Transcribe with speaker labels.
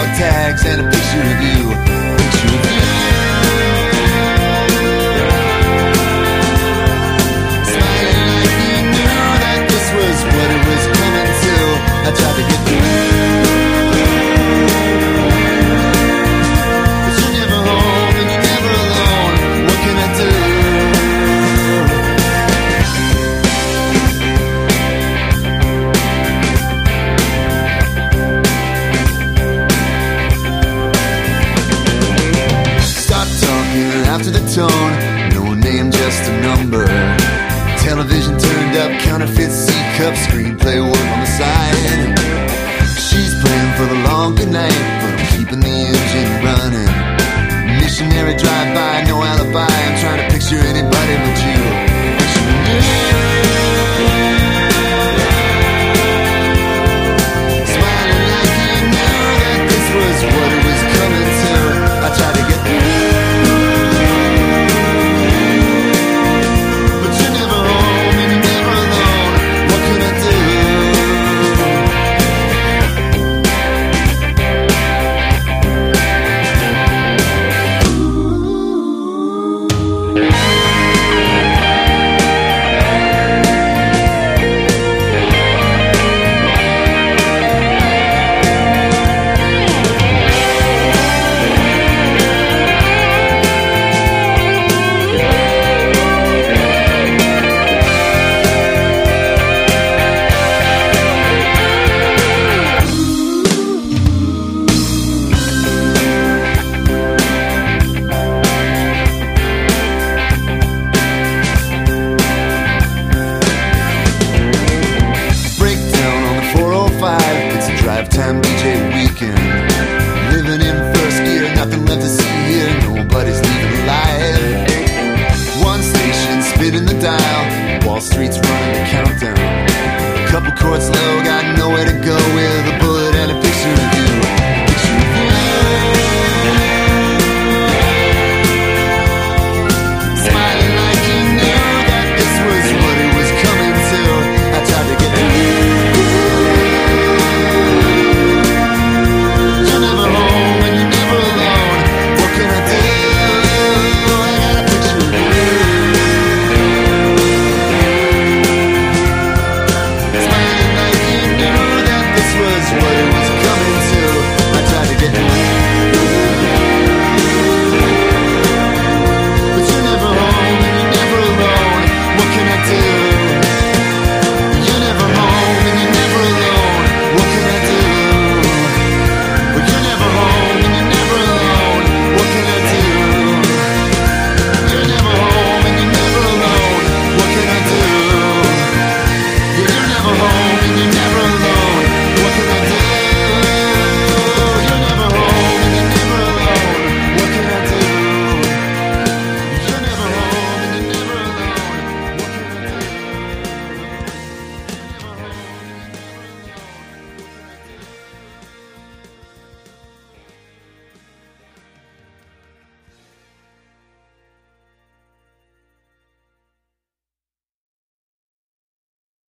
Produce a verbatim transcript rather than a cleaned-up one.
Speaker 1: dog tags and a picture of you. Picture of you. Smiling like you knew that this was what it was coming to. I tried to get through, but you're never home and you're never alone. What can I do? After the tone, no name, just a number. Television turned up, counterfeit C-cup, screenplay work on the side. She's praying for the long good night, but I'm keeping the engine running. Missionary drive-by, no alibi. I'm trying to picture anybody but you. Picturing you. Smiling like you knew that this was what it was coming to. I tried to get through. Time D J weekend. Living in first gear, nothing left to see here. Nobody's leaving alive. One station, spinning the dial. Wall Street's running the countdown. A couple chords low, got nowhere to go with.